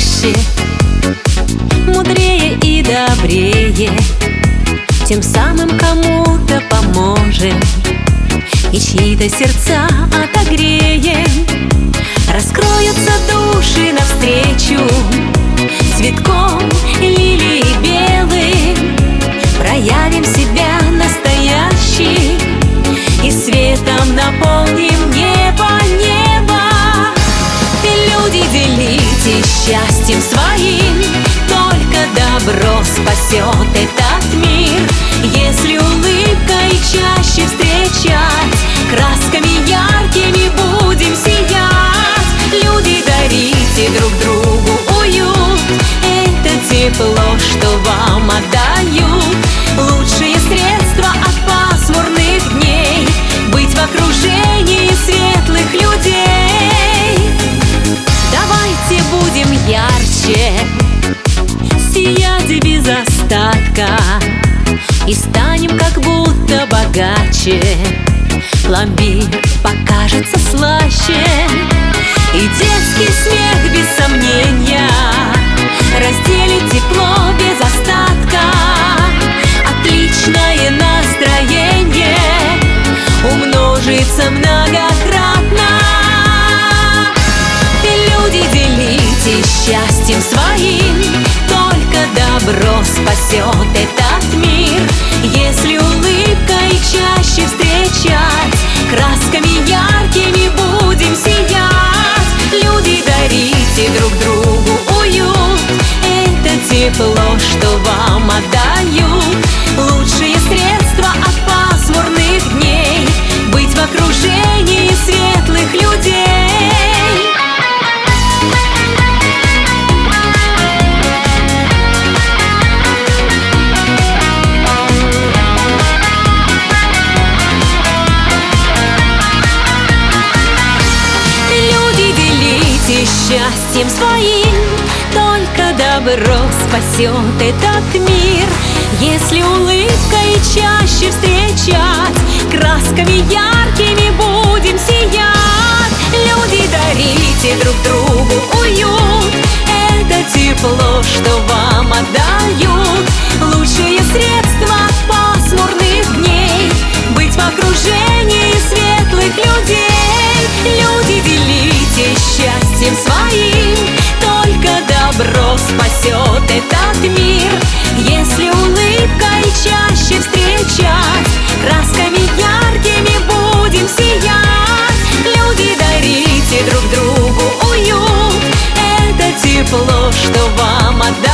проще, мудрее и добрее, тем самым кому-то поможем и чьи-то сердца отогреем. Раскроются души навстречу цветком лилии белым, проявим себя настоящий и светом наполним небо, небо. Люди, делитесь счастьем своим, только добро спасет этот мир. Если улыбкой чаще встречать, красками яркими будем сиять. Люди, дарите друг другу уют, это тепло, что вам отдают. Лучшие средства от пасмурных дней — быть в окружении светлых людей. Давайте будем ярче, сиять без остатка, и станем как будто богаче. Пломбир покажется слаще, и детский смех без сомнения разделит тепло без остатка. Отличное настроение умножится многократно. Люди, делитесь счастьем своим, только добро спасет этот мир. Если улыбкой чаще встречать, красками яркими будем сиять. Люди, дарите друг другу уют, это тепло, что вам отдают. Лучшие средства от пасмурных дней — быть в окружении светлых людей. Счастьем своим, только добро спасет этот мир. Если улыбкой чаще встречать, красками яркими будем сиять. Люди, дарите друг другу уют, это тепло, что вам отдают. Лучшие средства от пасмурных дней — быть в окружении светлых людей. Люди, делитесь счастьем своим, только добро спасет этот мир. Если улыбкой чаще встречать, красками яркими будем сиять. Люди, дарите друг другу уют, это тепло, что вам отдают.